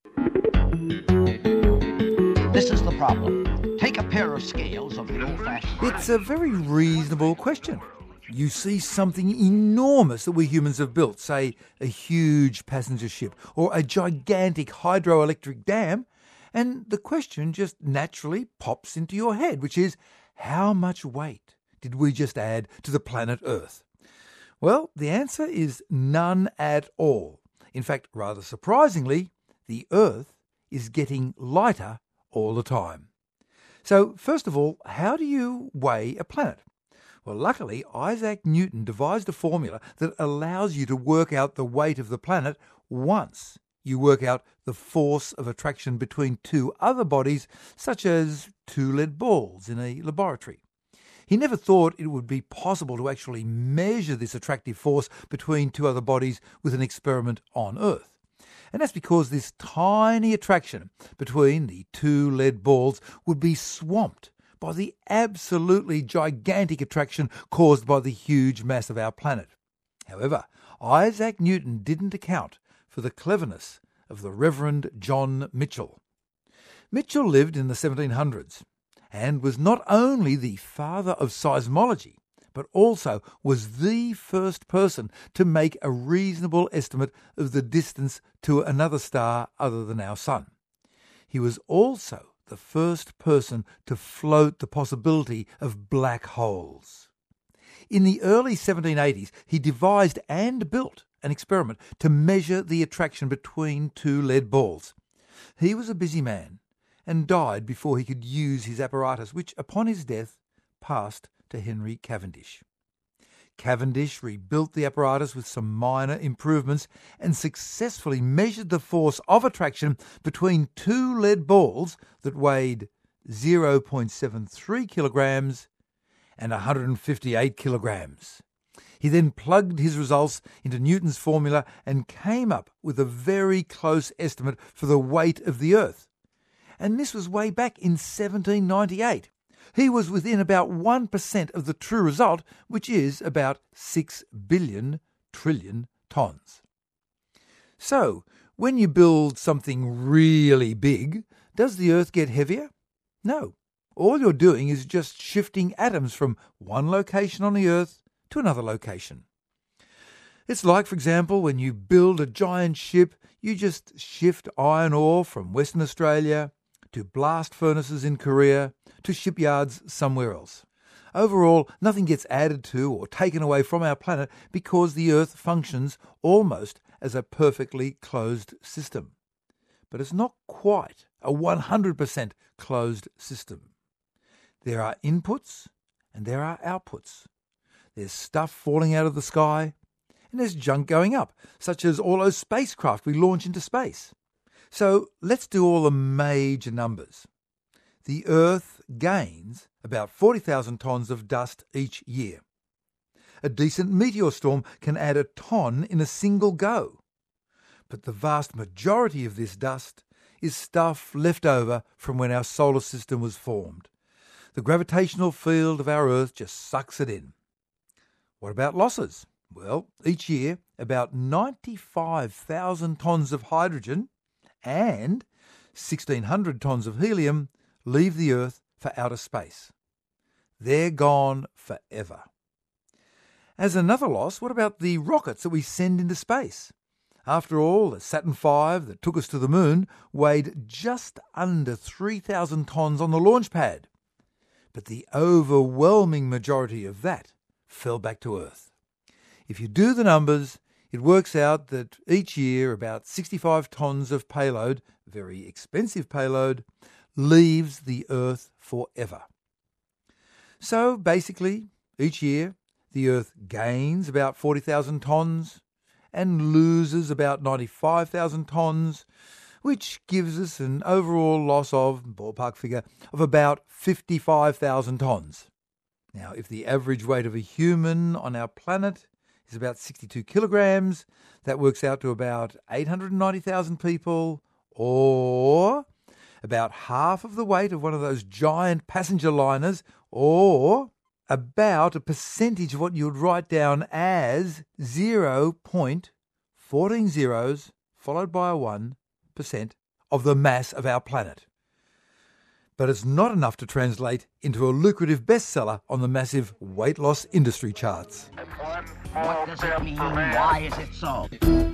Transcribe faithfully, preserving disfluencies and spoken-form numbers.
This is the problem. Take a pair of scales of the old-fashioned It's a very reasonable question. You see something enormous that we humans have built, say a huge passenger ship or a gigantic hydroelectric dam, and the question just naturally pops into your head, which is, how much weight did we just add to the planet Earth? Well, the answer is none at all. In fact, rather surprisingly, the Earth is getting lighter all the time. So, first of all, how do you weigh a planet? Well, luckily, Isaac Newton devised a formula that allows you to work out the weight of the planet once you work out the force of attraction between two other bodies, such as two lead balls in a laboratory. He never thought it would be possible to actually measure this attractive force between two other bodies with an experiment on Earth. And that's because this tiny attraction between the two lead balls would be swamped by the absolutely gigantic attraction caused by the huge mass of our planet. However, Isaac Newton didn't account for the cleverness of the Reverend John Michell. Michell lived in the seventeen hundreds and was not only the father of seismology, but also was the first person to make a reasonable estimate of the distance to another star other than our Sun. He was also the first person to float the possibility of black holes. In the early seventeen eighties, he devised and built an experiment to measure the attraction between two lead balls. He was a busy man and died before he could use his apparatus, which, upon his death, passed to Henry Cavendish. Cavendish rebuilt the apparatus with some minor improvements and successfully measured the force of attraction between two lead balls that weighed zero point seven three kilograms and one hundred fifty-eight kilograms. He then plugged his results into Newton's formula and came up with a very close estimate for the weight of the Earth. And this was way back in seventeen ninety-eight. He was within about one percent of the true result, which is about six billion trillion tonnes. So, when you build something really big, does the Earth get heavier? No. All you're doing is just shifting atoms from one location on the Earth to another location. It's like, for example, when you build a giant ship, you just shift iron ore from Western Australia to blast furnaces in Korea to shipyards somewhere else. Overall, nothing gets added to or taken away from our planet because the Earth functions almost as a perfectly closed system. But it's not quite a one hundred percent closed system. There are inputs and there are outputs. There's stuff falling out of the sky, and there's junk going up, such as all those spacecraft we launch into space. So let's do all the major numbers. The Earth gains about forty thousand tonnes of dust each year. A decent meteor storm can add a tonne in a single go. But the vast majority of this dust is stuff left over from when our solar system was formed. The gravitational field of our Earth just sucks it in. What about losses? Well, each year, about ninety-five thousand tonnes of hydrogen and sixteen hundred tonnes of helium leave the Earth for outer space. They're gone forever. As another loss, what about the rockets that we send into space? After all, the Saturn five that took us to the moon weighed just under three thousand tonnes on the launch pad. But the overwhelming majority of that fell back to Earth. If you do the numbers, it works out that each year about sixty-five tonnes of payload, very expensive payload, leaves the Earth forever. So basically, each year, the Earth gains about forty thousand tonnes and loses about ninety-five thousand tonnes, which gives us an overall loss of, ballpark figure, of about fifty-five thousand tonnes. Now, if the average weight of a human on our planet is about sixty-two kilograms, that works out to about eight hundred ninety thousand people, or about half of the weight of one of those giant passenger liners, or about a percentage of what you would write down as zero point one four zeros, followed by a one, percent of the mass of our planet. But it's not enough to translate into a lucrative bestseller on the massive weight loss industry charts. What does it mean? Why is it so?